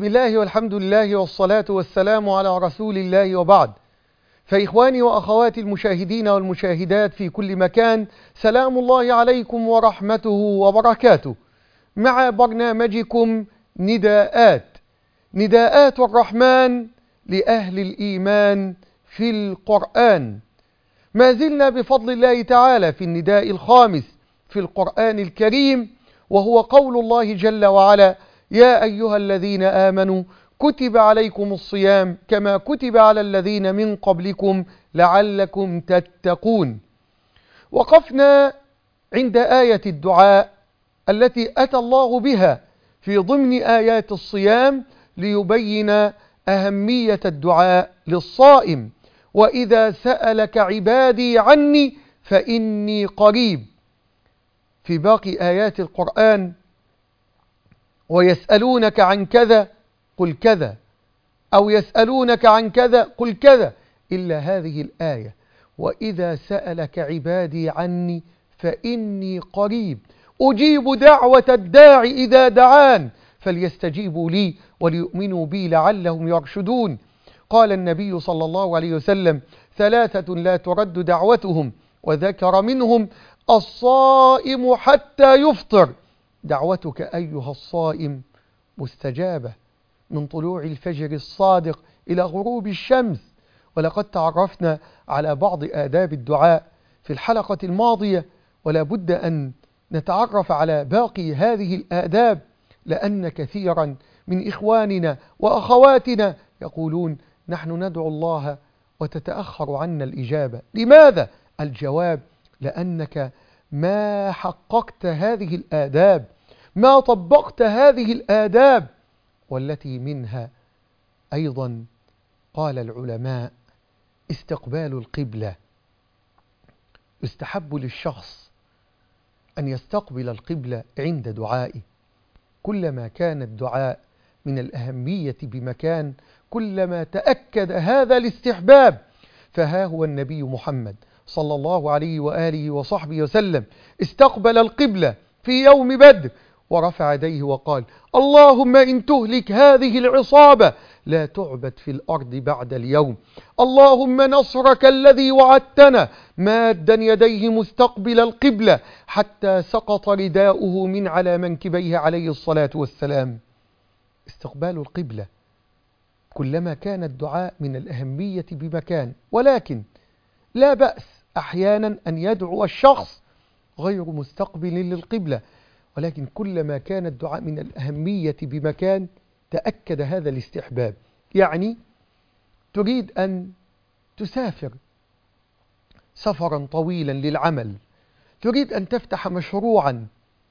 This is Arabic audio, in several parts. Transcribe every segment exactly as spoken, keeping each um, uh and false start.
بسم الله والحمد لله والصلاة والسلام على رسول الله، وبعد. فإخواني وأخواتي المشاهدين والمشاهدات في كل مكان، سلام الله عليكم ورحمته وبركاته، مع برنامجكم نداءات نداءات الرحمن لأهل الإيمان في القرآن. ما زلنا بفضل الله تعالى في النداء الخامس في القرآن الكريم، وهو قول الله جل وعلا: يا أيها الذين آمنوا كتب عليكم الصيام كما كتب على الذين من قبلكم لعلكم تتقون. وقفنا عند آية الدعاء التي أتى الله بها في ضمن آيات الصيام ليبين أهمية الدعاء للصائم: وإذا سألك عبادي عني فإني قريب. في باقي آيات القرآن: ويسألونك عن كذا قل كذا، أو يسألونك عن كذا قل كذا، إلا هذه الآية: وإذا سألك عبادي عني فإني قريب أجيب دعوة الداع إذا دعان فليستجيبوا لي وليؤمنوا بي لعلهم يرشدون. قال النبي صلى الله عليه وسلم: ثلاثة لا ترد دعوتهم، وذكر منهم الصائم حتى يفطر. دعوتك أيها الصائم مستجابة من طلوع الفجر الصادق إلى غروب الشمس. ولقد تعرفنا على بعض آداب الدعاء في الحلقة الماضية، ولا بد أن نتعرف على باقي هذه الآداب، لأن كثيرا من إخواننا وأخواتنا يقولون: نحن ندعو الله وتتأخر عنا الإجابة. لماذا؟ الجواب: لأنك ما حققت هذه الآداب، ما طبقت هذه الآداب، والتي منها أيضا قال العلماء استقبال القبلة. يستحب للشخص أن يستقبل القبلة عند دعائه. كلما كان الدعاء من الأهمية بمكان كلما تأكد هذا الاستحباب. فها هو النبي محمد صلى الله عليه وآله وصحبه وسلم استقبل القبلة في يوم بدر ورفع يديه وقال: اللهم إن تهلك هذه العصابة لا تعبد في الأرض بعد اليوم. اللهم نصرك الذي وعدتنا، مادا يديه مستقبل القبلة حتى سقط رداؤه من على منكبيه عليه الصلاة والسلام. استقبال القبلة كلما كان الدعاء من الأهمية بمكان، ولكن لا بأس أحيانا أن يدعو الشخص غير مستقبل للقبلة، ولكن كلما كان الدعاء من الأهمية بمكان تأكد هذا الاستحباب. يعني تريد أن تسافر سفرا طويلا للعمل، تريد أن تفتح مشروعا،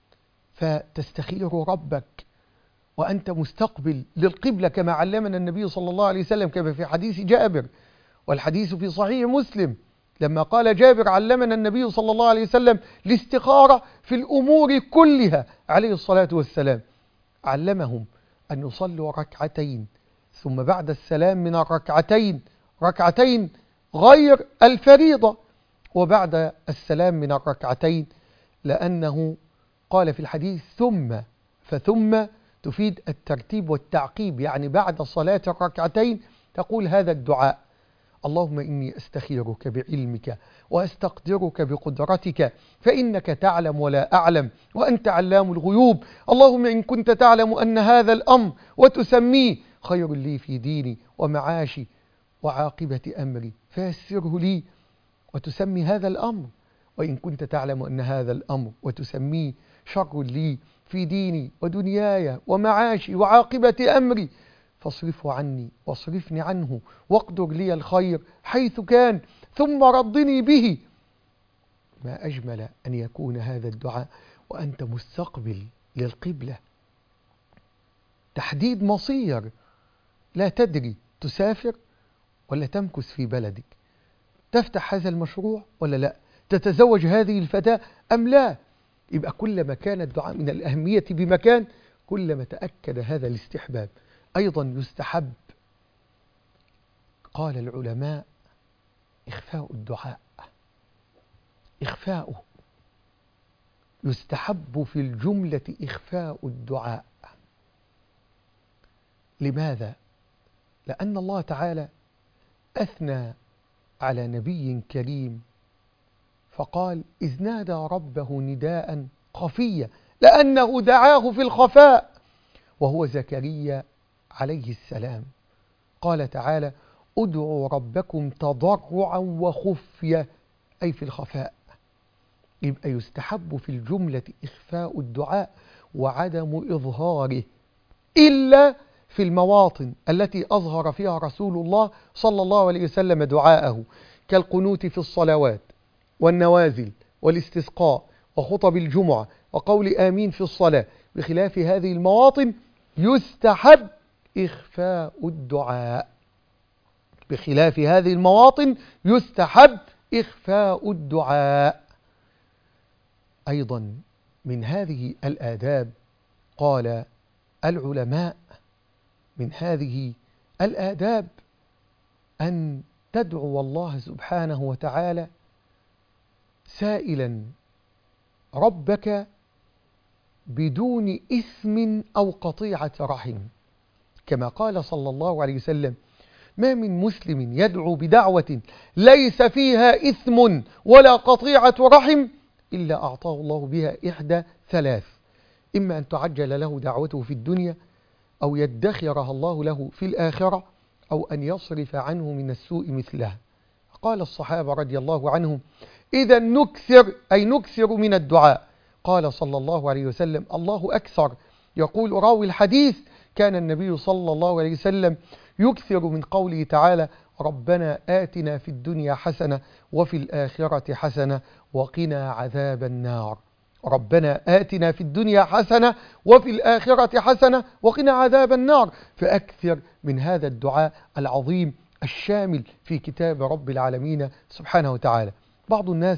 فتستخير ربك وأنت مستقبل للقبلة كما علمنا النبي صلى الله عليه وسلم، كما في حديث جابر، والحديث في صحيح مسلم، لما قال جابر: علمنا النبي صلى الله عليه وسلم الاستخارة في الأمور كلها عليه الصلاة والسلام. علمهم أن يصلوا ركعتين، ثم بعد السلام من الركعتين ركعتين غير الفريضة، وبعد السلام من الركعتين، لأنه قال في الحديث: ثم فثم تفيد الترتيب والتعقيب، يعني بعد صلاة الركعتين تقول هذا الدعاء: اللهم إني أستخيرك بعلمك وأستقدرك بقدرتك فإنك تعلم ولا أعلم وأنت علام الغيوب. اللهم إن كنت تعلم أن هذا الأمر وتسميه خير لي في ديني ومعاشي وعاقبة أمري فيسره لي وتسمي هذا الأمر، وإن كنت تعلم أن هذا الأمر وتسميه شر لي في ديني ودنياي ومعاشي وعاقبة أمري فاصرفه عني واصرفني عنه واقدر لي الخير حيث كان ثم ردني به. ما أجمل أن يكون هذا الدعاء وأنت مستقبل للقبلة. تحديد مصير، لا تدري تسافر ولا تمكث في بلدك، تفتح هذا المشروع ولا لا، تتزوج هذه الفتاة أم لا. يبقى كلما كان الدعاء من الأهمية بمكان كلما تأكد هذا الاستحباب. أيضا يستحب، قال العلماء، إخفاء الدعاء. إخفاؤه يستحب في الجملة إخفاء الدعاء. لماذا؟ لأن الله تعالى أثنى على نبي كريم فقال إذ نادى ربه نداء خفيا لأنه دعاه في الخفاء وهو زكريا عليه السلام. قال تعالى ادعوا ربكم تضرعا وخفية أي في الخفاء. يبقى يستحب في الجملة إخفاء الدعاء وعدم إظهاره إلا في المواطن التي أظهر فيها رسول الله صلى الله عليه وسلم دعاءه كالقنوت في الصلوات والنوازل والاستسقاء وخطب الجمعة وقول آمين في الصلاة. بخلاف هذه المواطن يستحب إخفاء الدعاء. بخلاف هذه المواطن يستحب إخفاء الدعاء. أيضا من هذه الآداب قال العلماء من هذه الآداب أن تدعو الله سبحانه وتعالى سائلا ربك بدون إثم أو قطيعة رحم، كما قال صلى الله عليه وسلم ما من مسلم يدعو بدعوة ليس فيها إثم ولا قطيعة رحم إلا أعطاه الله بها إحدى ثلاث: إما أن تعجل له دعوته في الدنيا أو يدخرها الله له في الآخرة أو أن يصرف عنه من السوء مثلها. قال الصحابة رضي الله عنهم إذا نكثر أي نكثر من الدعاء. قال صلى الله عليه وسلم الله أكثر. يقول راوي الحديث كان النبي صلى الله عليه وسلم يكثر من قوله تعالى ربنا آتنا في الدنيا حسنة وفي الآخرة حسنة وقنا عذاب النار. ربنا آتنا في الدنيا حسنة وفي الآخرة حسنة وقنا عذاب النار. فأكثر من هذا الدعاء العظيم الشامل في كتاب رب العالمين سبحانه وتعالى. بعض الناس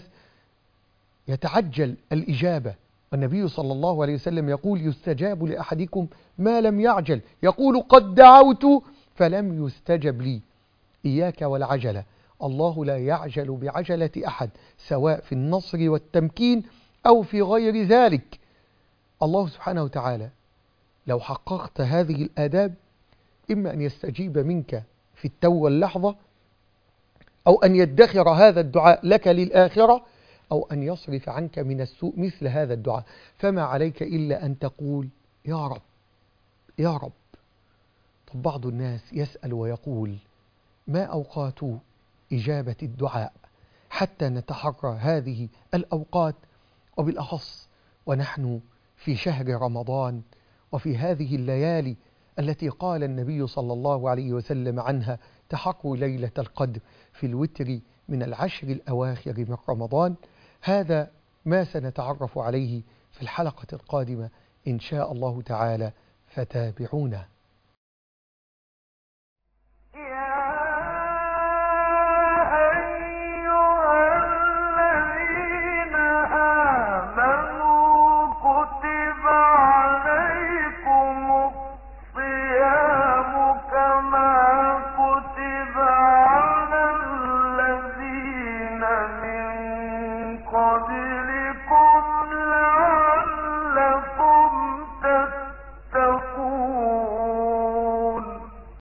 يتعجل الإجابة، والنبي صلى الله عليه وسلم يقول يستجاب لأحدكم ما لم يعجل، يقول قد دعوت فلم يستجب لي. إياك والعجلة، الله لا يعجل بعجلة أحد سواء في النصر والتمكين أو في غير ذلك. الله سبحانه وتعالى لو حققت هذه الآداب إما أن يستجيب منك في التو واللحظة أو أن يدخر هذا الدعاء لك للآخرة أو أن يصرف عنك من السوء مثل هذا الدعاء. فما عليك إلا أن تقول يا رب يا رب. طب بعض الناس يسأل ويقول ما أوقات إجابة الدعاء حتى نتحرى هذه الأوقات، وبالأخص ونحن في شهر رمضان وفي هذه الليالي التي قال النبي صلى الله عليه وسلم عنها تحروا ليلة القدر في الوتر من العشر الأواخر من رمضان. هذا ما سنتعرف عليه في الحلقة القادمة إن شاء الله تعالى، فتابعونا. قبل